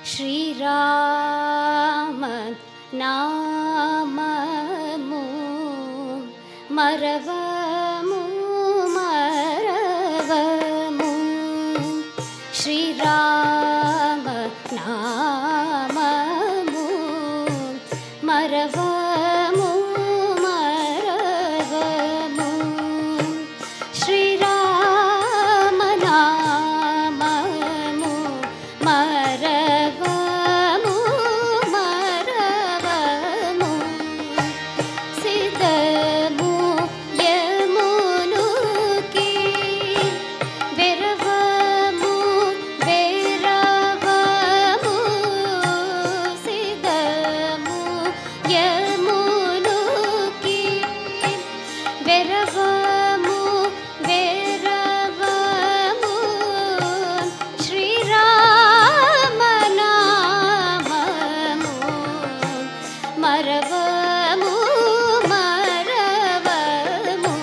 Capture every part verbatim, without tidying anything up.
శ్రీరామ నామము మరవము మరవము శ్రీరామ నామము మరవము మరవము శ్రీరామ నామము మరవము మరవము సిద్ధము యమునుకి వెరవము వెరవము సిద్ధము యమునుకి వెరవము వెరవము శ్రీరామ నామము మరవము మరవము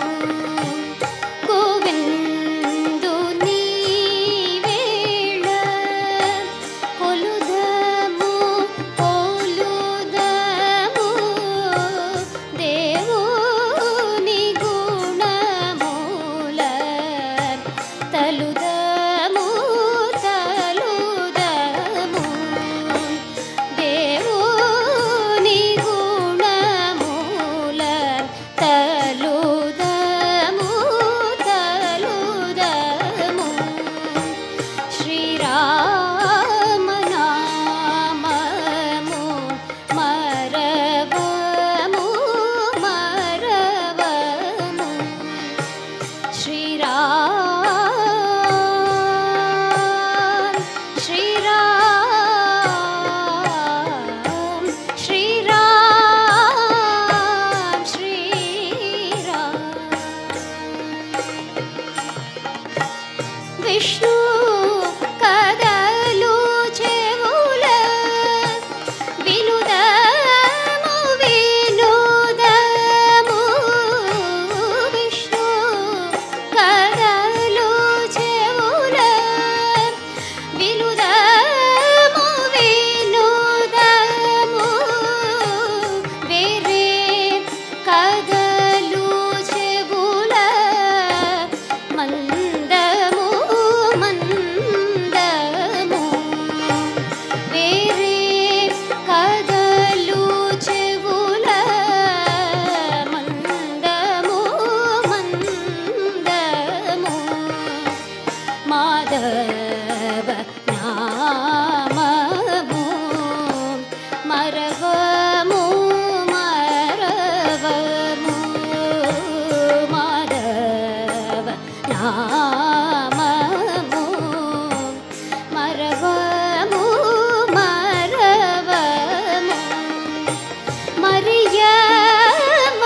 గోవిందుని వేళ కొలుదము కొలుదము దేవుని గుణముల తలుదము తలుదము దేవుని గుణముల తలుదము తలుదము శ్రీరామ నామము మరవము మరవము శ్రీరామ శ్రీరామ శ్రీరామ శ్రీరామ విష్ణు కదలు చెవుల వినుదము వినుదము విష్ణు కదలు చెవుల వినుదము వినుదము వేరే కదలు చెవుల మందము మందము వేరే కదలు చెవుల మందము మందము మాధవ నామము మరవము మరవము మాధవ నామము మరవము మరవము మరియమ్మ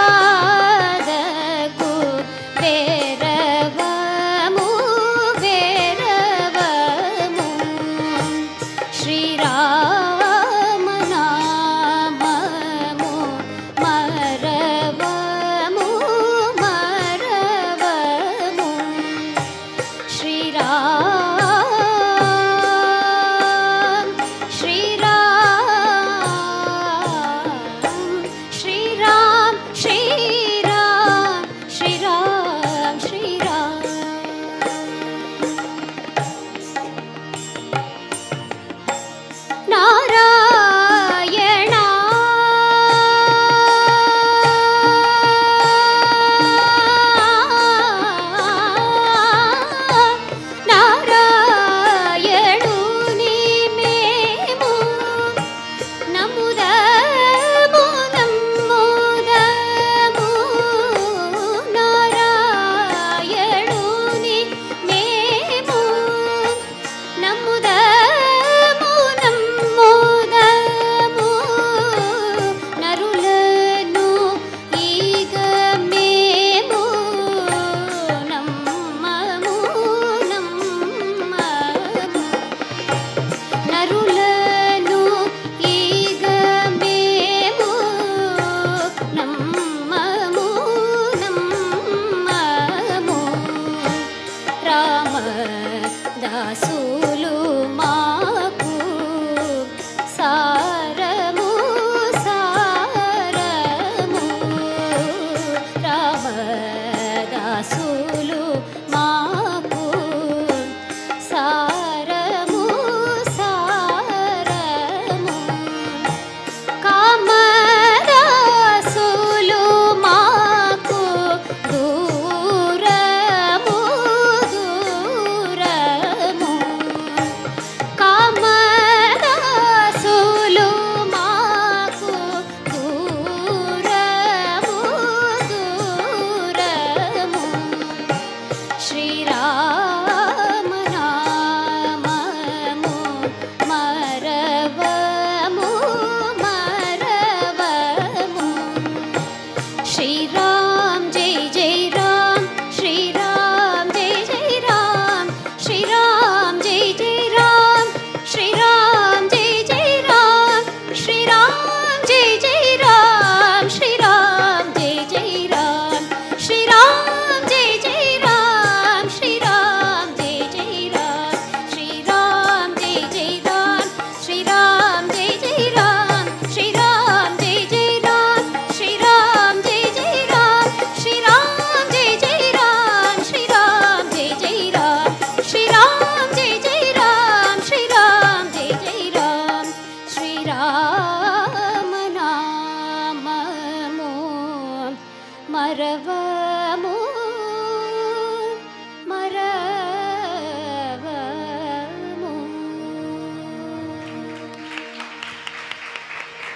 పాదకు వేరవము వేరవము శ్రీరామ